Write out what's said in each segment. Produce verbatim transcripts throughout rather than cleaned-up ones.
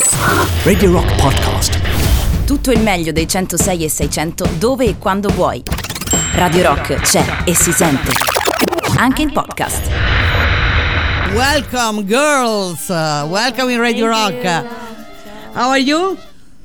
Radio Rock Podcast. Tutto il meglio dei centosei e seicento dove e quando vuoi. Radio Rock c'è e si sente anche in podcast. Welcome girls, uh, welcome in Radio Rock. How are you?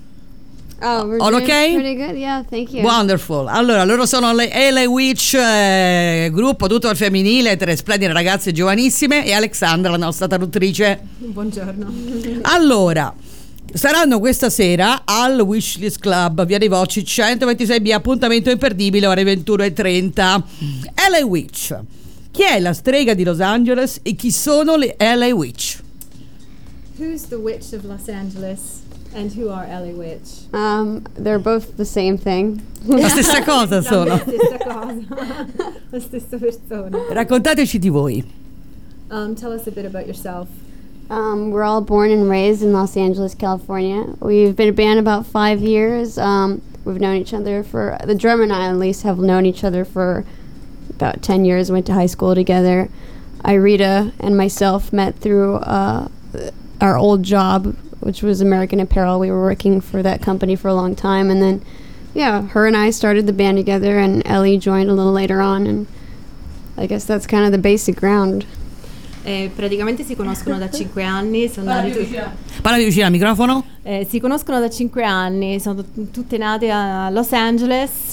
Oh, we're All doing okay? Pretty good, yeah, thank you. Wonderful. Allora, loro sono le L A Witch, eh, gruppo tutto al femminile, tre splendide ragazze giovanissime, e Alexandra, la nostra traduttrice. Buongiorno. Allora, saranno questa sera al Wishlist Club, via dei Voci centoventisei B, appuntamento imperdibile, ore ventuno e trenta. L A Witch. Chi è la strega di Los Angeles e chi sono le L A Witch? Who's the witch of Los Angeles and who are L A Witch? Um, they're both the same thing. La stessa cosa sono. La stessa cosa. La stessa persona. Raccontateci di voi. Um, tell us a bit about yourself. Um, we're all born and raised in Los Angeles, California. We've been a band about five years. Um, we've known each other for, the drummer and I at least have known each other for about ten years, went to high school together. Irita and myself met through uh, our old job, which was American Apparel. We were working for that company for a long time, and then, yeah, her and I started the band together, and Ellie joined a little later on, and I guess that's kind of the basic ground. Eh, praticamente si conoscono da cinque anni. Sono Parla più vicino. Parla più vicino al microfono. Eh, si conoscono da cinque anni, sono t- tutte nate a Los Angeles.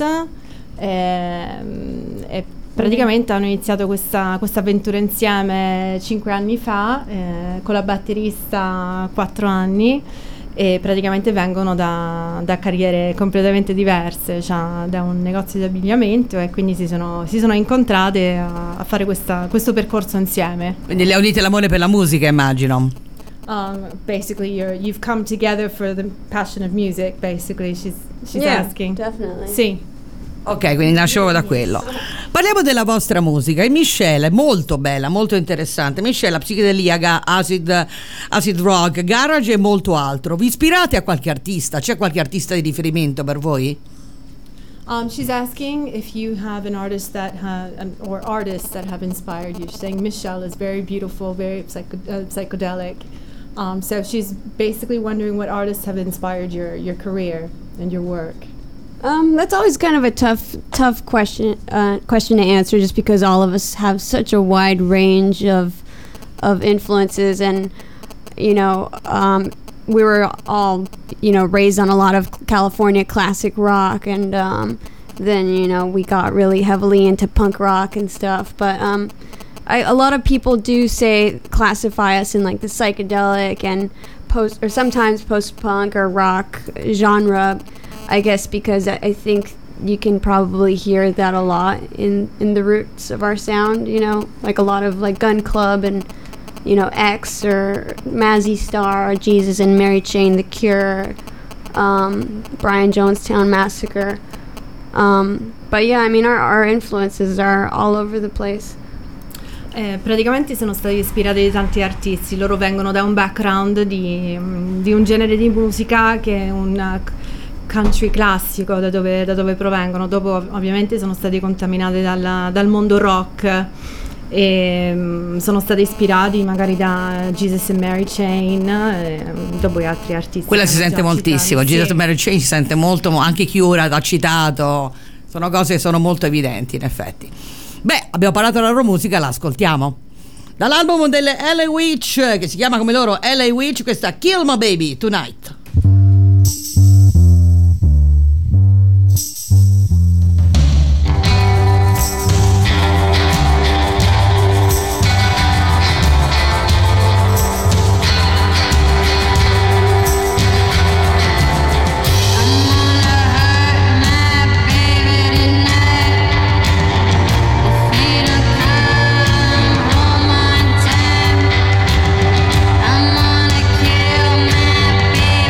Eh, e praticamente hanno iniziato questa, questa avventura insieme cinque anni fa, eh, con la batterista quattro anni, e praticamente vengono da, da carriere completamente diverse, cioè da un negozio di abbigliamento, e quindi si sono, si sono incontrate a, a fare questa, questo percorso insieme. Quindi le ha unite l'amore per la musica, immagino. Um, basically, you're, you've come together for the passion of music, basically, she's, she's Yeah, asking. definitely. Sì. Ok, quindi nascevo da quello. Parliamo della vostra musica. E Michelle è molto bella, molto interessante. Michelle, la psichedelica, acid, acid rock, garage e molto altro. Vi ispirate a qualche artista? C'è qualche artista di riferimento per voi? Um, she's asking if you have an artist that ha, um, or artists that have inspired you. She's saying Michelle is very beautiful, very psycho, uh, psychedelic. Um, so she's basically wondering what artists have inspired your, your career and your work. Um, that's always kind of a tough, tough question, uh, question to answer, just because all of us have such a wide range of, of influences, and you know, um, we were all, you know, raised on a lot of California classic rock, and um, then you know we got really heavily into punk rock and stuff. But um, I, a lot of people do say classify us in like the psychedelic and post, or sometimes post-punk or rock genre. I guess because I think you can probably hear that a lot in, in the roots of our sound, you know, like a lot of like Gun Club and, you know, X or Mazzy Star or Jesus and Mary Chain, The Cure, um, Brian Jonestown Massacre. Um, but yeah, I mean, our, our influences are all over the place. Eh, praticamente sono stati ispirati da tanti artisti. Loro vengono da un background di, di un genere di musica che è un country classico, da dove, da dove provengono. Dopo ovviamente sono stati contaminati dal, dal mondo rock, e um, sono stati ispirati magari da Jesus and Mary Chain, e dopo gli altri artisti. Quella si sente moltissimo, citati, Jesus sì. and Mary Chain si sente molto, anche Cure l'ha citato, sono cose che sono molto evidenti in effetti. Beh, abbiamo parlato della loro musica, la ascoltiamo. Dall'album delle L A Witch, che si chiama come loro L A Witch, questa Kill My Baby Tonight. I'm gonna kill my baby.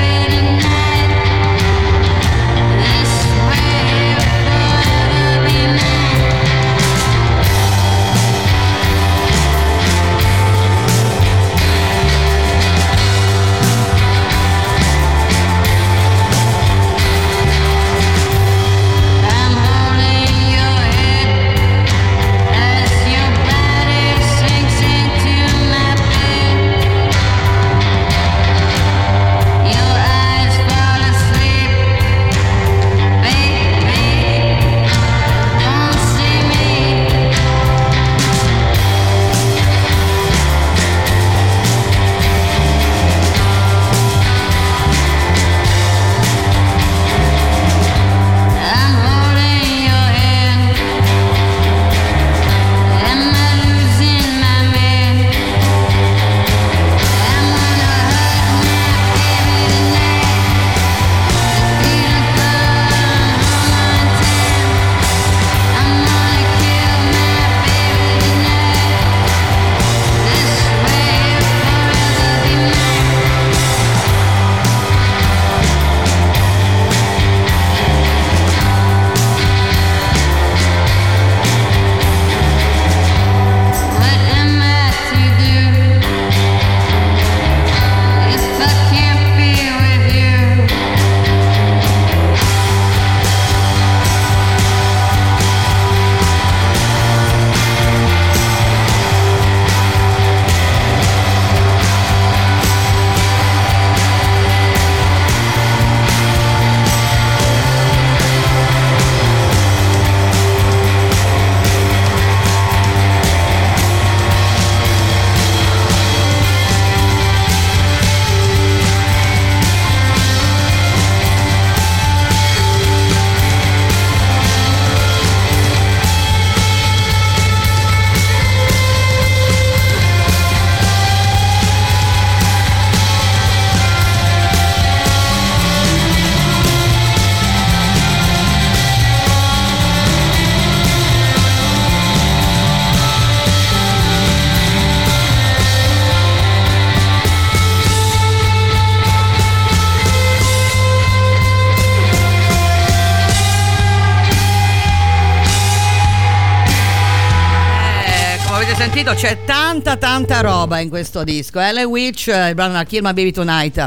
sentito, c'è tanta tanta roba in questo disco. L A Witch, il brano Kill My Baby Tonight.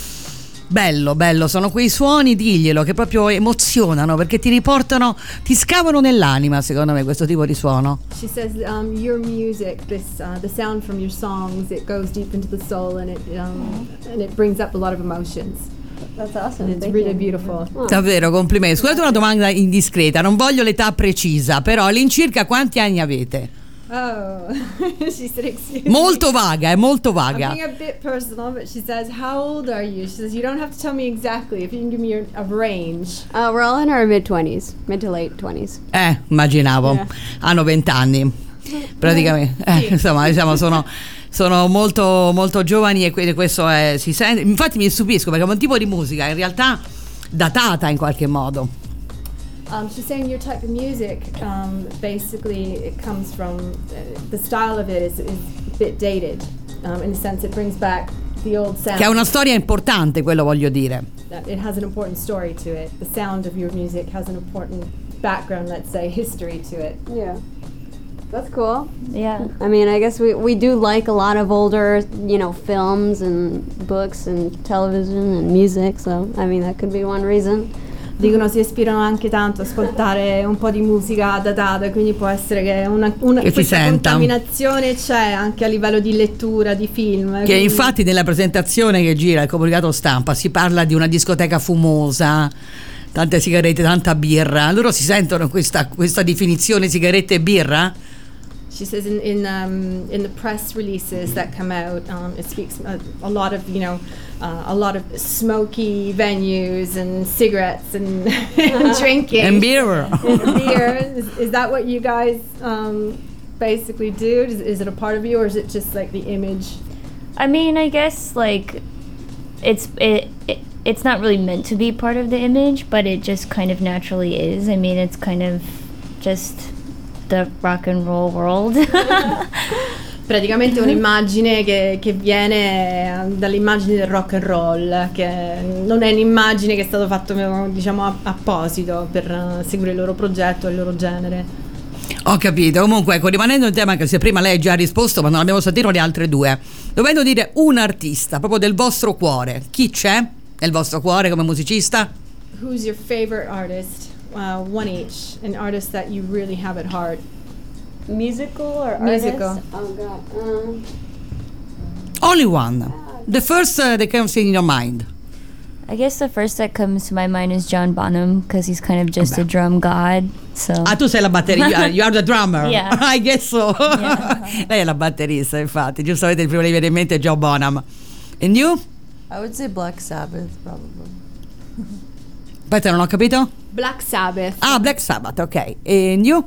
Bello, bello, sono quei suoni, diglielo, che proprio emozionano, perché ti riportano, ti scavano nell'anima, secondo me, questo tipo di suono. She says, um, your music, this, uh, the sound from your songs, it goes deep into the soul and it, um, and it brings up a lot of emotions. That's awesome. And it's Thank really you. beautiful. Oh. Davvero, complimenti. Scusate una domanda indiscreta, non voglio l'età precisa, però all'incirca quanti anni avete? Oh, she said, excuse Molto me. vaga, è molto I'm vaga. being a bit personal, but she says, how old are you? She says, you don't have to tell me exactly, if you can give me your, a range. Uh, we're all in our mid twenties, mid to late twenties. Eh, immaginavo. Yeah. Hanno vent'anni. Praticamente. Eh, insomma, diciamo, sono... sono molto molto giovani e que- questo è, si sente, infatti mi stupisco perché è un tipo di musica in realtà datata in qualche modo. Um, she's saying your type of music, um, basically, it comes from uh, the style of it is, is a bit dated, um, in the sense it brings back the old sound. Che ha una storia importante, quello voglio dire. It has an important story to it. The sound of your music has an important background, let's say, history to it. Yeah. That's cool. Yeah. I mean, I guess we, we do like a lot of older, you know, films and books and television and music, so, I mean, that could be one reason. Dicono si ispirano anche tanto a ascoltare un po' di musica datata, quindi può essere che una, una Che si questa senta. contaminazione c'è anche a livello di lettura, di film. Che quindi- infatti nella presentazione che gira il comunicato stampa si parla di una discoteca fumosa, tante sigarette, tanta birra. Loro si sentono questa, questa definizione sigarette e birra? She says in in, um, in the press releases that come out, um, it speaks a, a lot of you know uh, a lot of smoky venues and cigarettes and drinking And beer. and beer. Is, is that what you guys um, basically do? Is, is it a part of you, or is it just like the image? I mean, I guess like it's it, it it's not really meant to be part of the image, but it just kind of naturally is. I mean, it's kind of just the rock and roll world. Praticamente è un'immagine che, che viene dall'immagine del rock and roll, che non è un'immagine che è stato fatto, diciamo, a- apposito per uh, seguire il loro progetto e il loro genere. Ho capito. Comunque, ecco, rimanendo in tema, anche se prima lei già ha risposto, ma non abbiamo sentito le altre due. Dovendo dire un artista, proprio del vostro cuore, chi c'è nel vostro cuore come musicista? Who's your favorite artist? Uh, one each, an artist that you really have at heart. Musical or Musical. artist? Oh, God. Um, Only one. The first uh, that comes in your mind. I guess the first that comes to my mind is John Bonham because he's kind of just a drum god. So Ah, tu sei la batteria, you are, you are the drummer. Yeah. I guess so. Yeah. Lei è la batterista, infatti. Giustamente il primo che mi viene in mente è Joe Bonham. And you? I would say Black Sabbath, probably. Aspetta, non ho capito? Black Sabbath. Ah, Black Sabbath, ok. And you?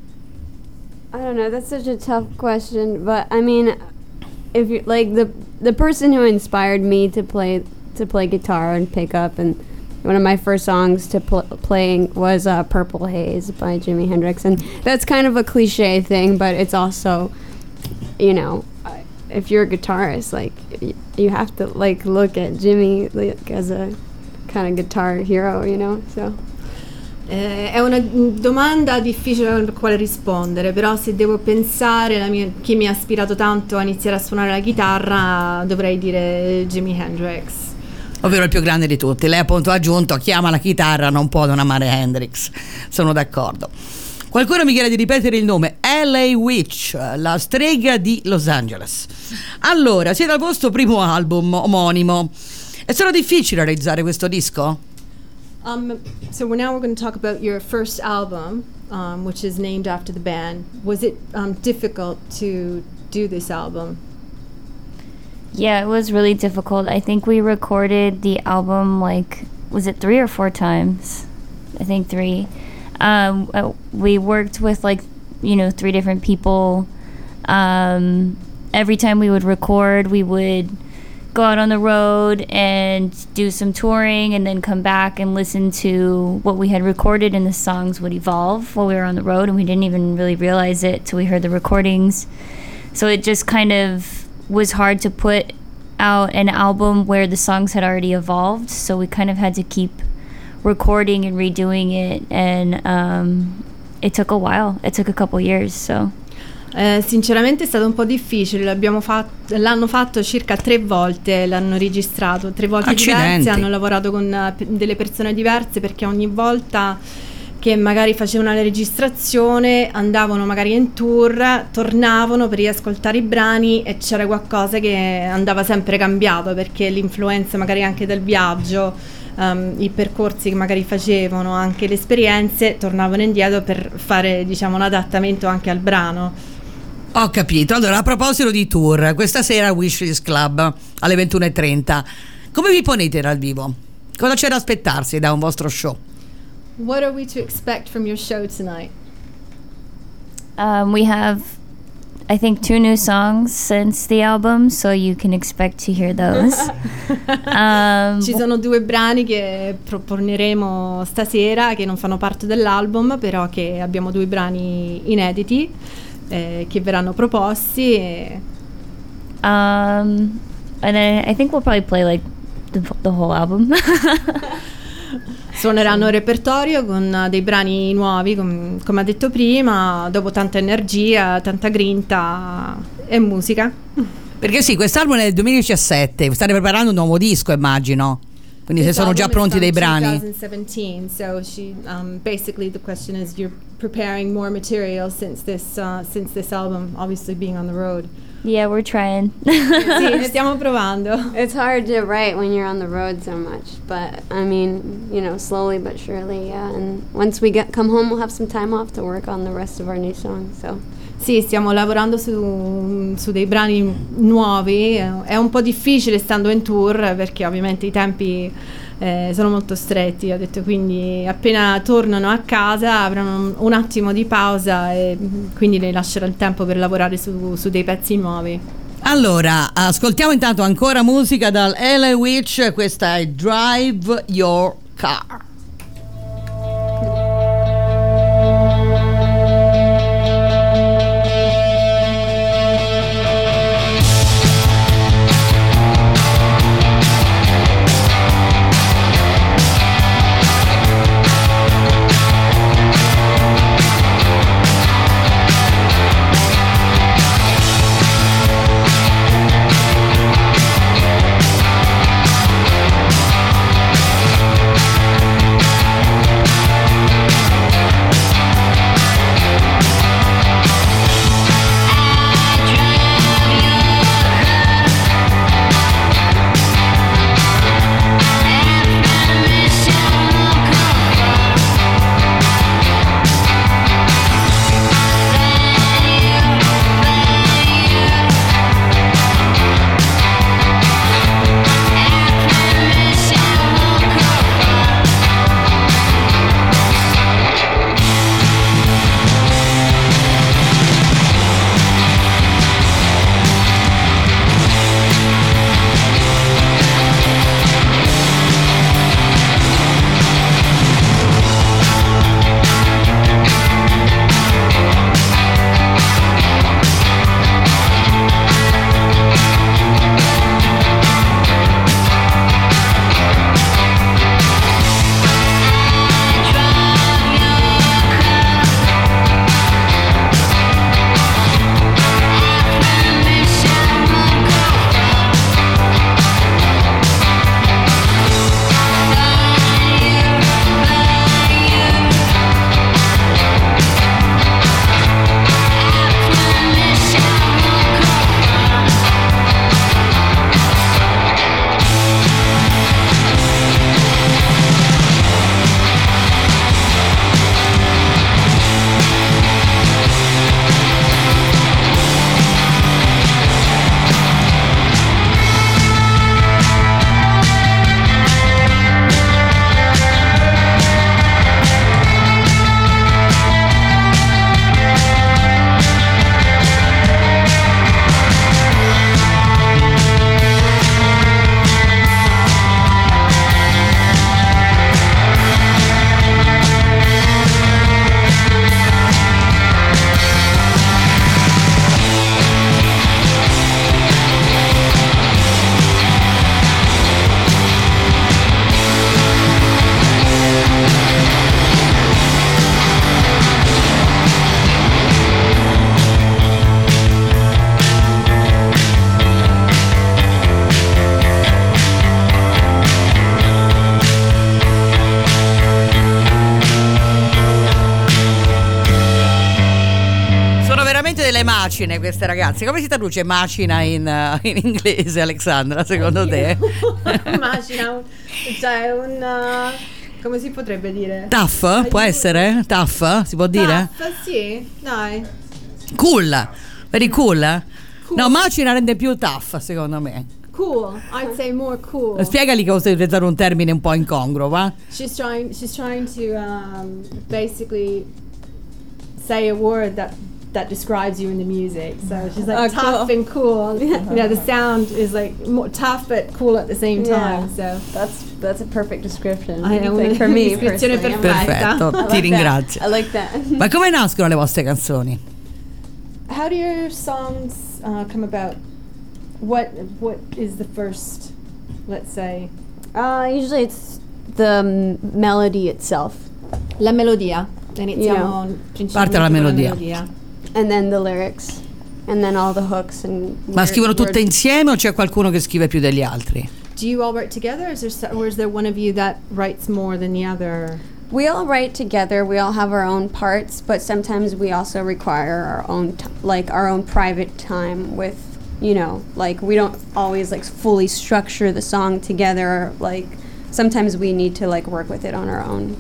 I don't know. That's such a tough question, but I mean, if you like the the person who inspired me to play to play guitar and pick up, and one of my first songs to pl- playing was uh, "Purple Haze" by Jimi Hendrix, and that's kind of a cliche thing, but it's also, you know, I- if you're a guitarist, like y- you have to like look at Jimmy like, as a kind of guitar hero, you know. So. Eh, è una domanda difficile per quale rispondere, però se devo pensare la mia, chi mi ha ispirato tanto a iniziare a suonare la chitarra, dovrei dire Jimi Hendrix. Ovvero il più grande di tutti. Lei appunto ha aggiunto: chi ama la chitarra non può non amare Hendrix. Sono d'accordo. Qualcuno mi chiede di ripetere il nome. L A Witch, la strega di Los Angeles. Allora, siete al vostro primo album omonimo. È stato difficile realizzare questo disco? Um, so we're now we're going to talk about your first album, um, which is named after the band. Was it um, difficult to do this album? yeah, it was really difficult. I think we recorded the album like was it three or four times? I think three. Um, uh, we worked with like you know three different people. Um, every time we would record, we would go out on the road and do some touring and then come back and listen to what we had recorded, and the songs would evolve while we were on the road, and we didn't even really realize it till we heard the recordings. So it just kind of was hard to put out an album where the songs had already evolved, so we kind of had to keep recording and redoing it, and um, it took a while. It took a couple years, so... Eh, sinceramente è stato un po' difficile, l'abbiamo fatto, l'hanno fatto circa tre volte, l'hanno registrato tre volte Accidenti. diverse, hanno lavorato con uh, p- delle persone diverse, perché ogni volta che magari facevano la registrazione andavano magari in tour, tornavano per riascoltare i brani e c'era qualcosa che andava sempre cambiato, perché l'influenza magari anche del viaggio, Um, i percorsi che magari facevano, anche le esperienze, tornavano indietro per fare, diciamo, un adattamento anche al brano. Ho capito. Allora, a proposito di tour, questa sera Wishlist Club alle ventuno e trenta, come vi ponete dal vivo? Cosa c'è da aspettarsi da un vostro show? What are we to expect from your show tonight? Um, we have, I think, two new songs since the album, so you can expect to hear those. um, Ci sono due brani che proponeremo stasera che non fanno parte dell'album, però che abbiamo due brani inediti eh, che verranno proposti. E um, and I, I think we'll probably play like the, the whole album. suoneranno il repertorio con dei brani nuovi, com- come ha detto prima, dopo tanta energia, tanta grinta e musica. Perché sì, quest'album è del duemiladiciassette, state preparando un nuovo disco, immagino. Quindi se This sono già album is pronti dei from brani. twenty seventeen, so she um, basically the question is, you're preparing more material since this uh, since this album, obviously being on the road. Yeah, we're trying. Sì, stiamo provando. It's hard to write when you're on the road so much, but I mean, you know, slowly but surely, yeah. And once we get come home, we'll have some time off to work on the rest of our new songs. So. Sì, stiamo lavorando su, su dei brani nuovi. È un po' difficile stando in tour, perché ovviamente i tempi eh, sono molto stretti. Ho detto, quindi appena tornano a casa avranno un, un attimo di pausa, e quindi le lascerò il tempo per lavorare su, su dei pezzi nuovi. Allora, ascoltiamo intanto ancora musica dal L A Witch, questa è Drive Your Car. Drive delle macine queste ragazze. Come si traduce macina in, uh, in inglese, Alexandra, secondo te? Macina, cioè un... Uh, come si potrebbe dire? Tough? Può essere? Tough? Si può dire? Tough, sì, dai. Cool. Very cool? cool. No, macina rende più tough, secondo me. Cool, I'd say more cool. Spiegali che vuoi utilizzare un termine un po' incongruo, va? She's trying, she's trying to um, basically say a word that that describes you in the music. So she's like oh, tough cool. and cool. You know, the sound is like more tough but cool at the same time. Yeah. So that's that's a perfect description. I am like for me descrizione personally. Perfetto, I like ti ringrazio. That. I like that. Ma come nascono le vostre canzoni? how do your songs uh, come about? What what is the first, let's say? Uh, usually it's the m- melody itself. La melodia. Iniziamo Parte principalmente la con melodia. melodia. And then the lyrics. And then all the hooks and Ma word- scrivono tutte word- insieme o c'è qualcuno che scrive più degli altri? Do you all write together, or is there, so- or is there one of you that writes more than the other? We all write together. We all have our own parts, but sometimes we also require our own, t- like our own private time with, you know, like we don't always like fully structure the song together. Like sometimes we need to like work with it on our own.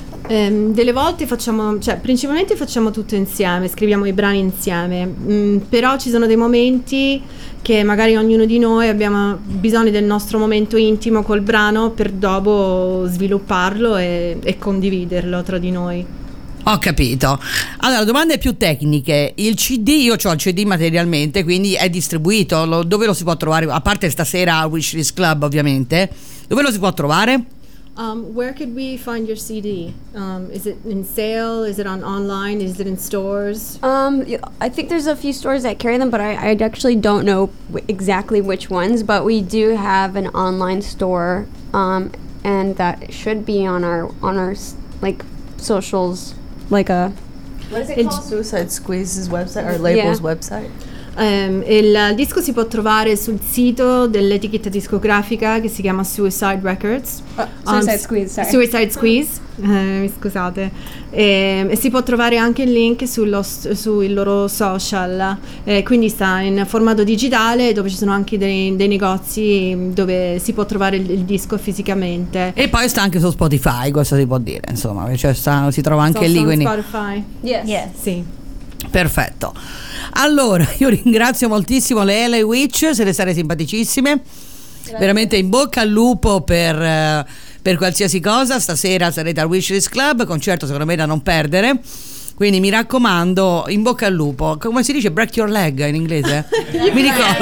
Ehm, delle volte facciamo, cioè principalmente facciamo tutto insieme, scriviamo i brani insieme, mm, però ci sono dei momenti che magari ognuno di noi abbiamo bisogno del nostro momento intimo col brano per dopo svilupparlo e, e condividerlo tra di noi. Ho capito. Allora, domande più tecniche. Il C D, io ho il C D materialmente, quindi è distribuito. Lo- dove lo si può trovare? A parte stasera al Wishlist Club, ovviamente. Dove lo si può trovare? Um, where could we find your C D? Um, is it in sale? Is it on online? Is it in stores? Um, y- I think there's a few stores that carry them, but I, I actually don't know w- exactly which ones. But we do have an online store, um, and that should be on our on our s- like socials, like a. What is it Il- called? Suicide Squeeze's website or label's Yeah. website? Ehm, il disco si può trovare sul sito dell'etichetta discografica che si chiama Suicide Records. Suicide Um, Squeeze, sorry. Suicide Squeeze, eh, scusate. E, e si può trovare anche il link sullo st- sui loro social, eh, quindi sta in formato digitale dove ci sono anche dei, dei negozi dove si può trovare il, il disco fisicamente. E poi sta anche su Spotify, questo si può dire, insomma, cioè sta- si trova anche So, lì, su quindi Spotify. Yes. Yes. Sì. perfetto. Allora, io ringrazio moltissimo le L A Witch, siete state simpaticissime. Veramente in bocca al lupo per, eh, per qualsiasi cosa. Stasera sarete al Wishlist Club, concerto secondo me da non perdere. Quindi mi raccomando, in bocca al lupo. Come si dice break your leg in inglese? Mi ricordo.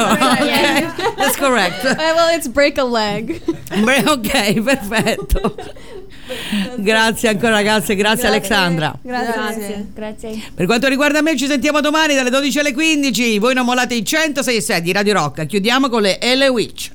Ok, that's correct. Uh, well, it's break a leg. Beh, ok, perfetto. Grazie ancora ragazze, grazie Alexandra. Grazie. Grazie. Per quanto riguarda me, ci sentiamo domani dalle dodici alle quindici. Voi non mollate i centosei e sei di Radio Rock. Chiudiamo con le L A Witch.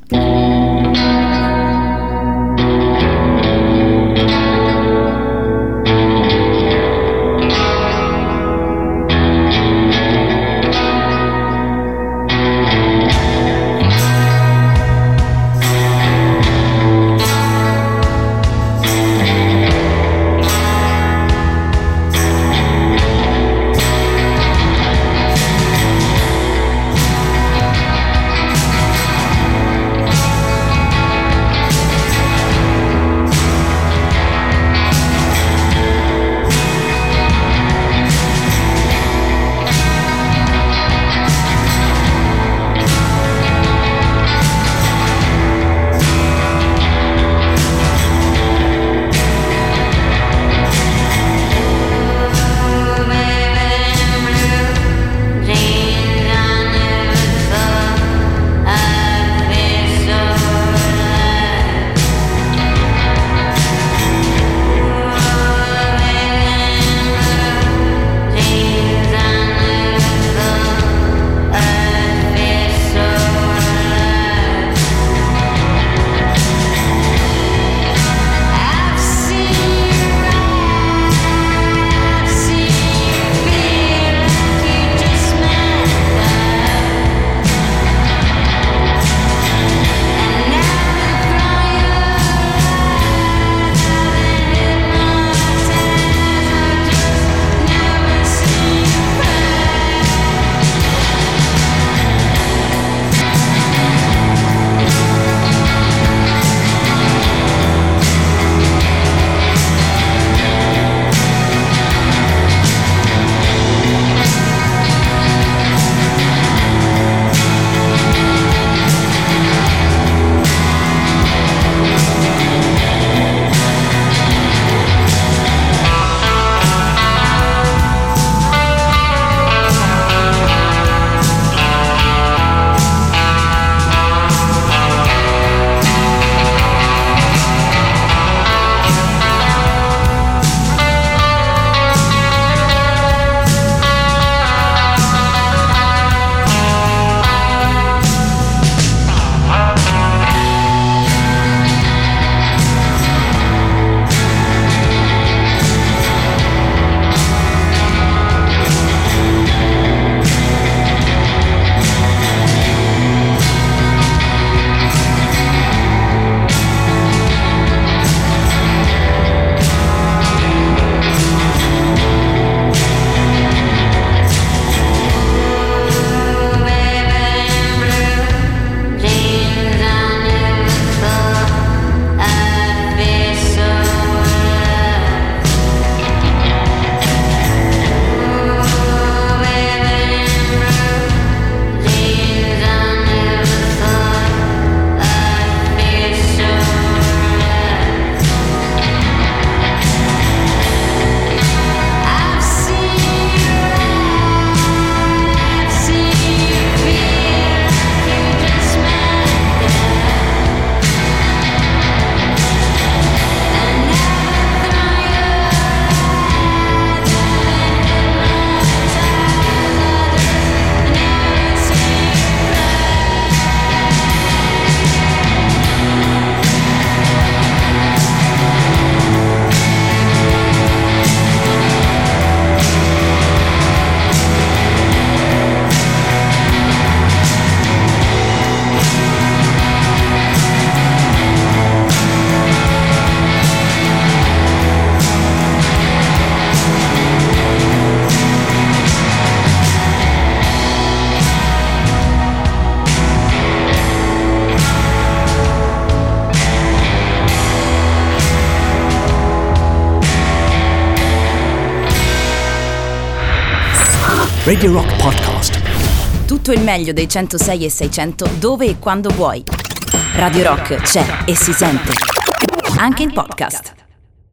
Radio Rock Podcast. Tutto il meglio dei centosei e seicento dove e quando vuoi. Radio Rock c'è e si sente. Anche in podcast.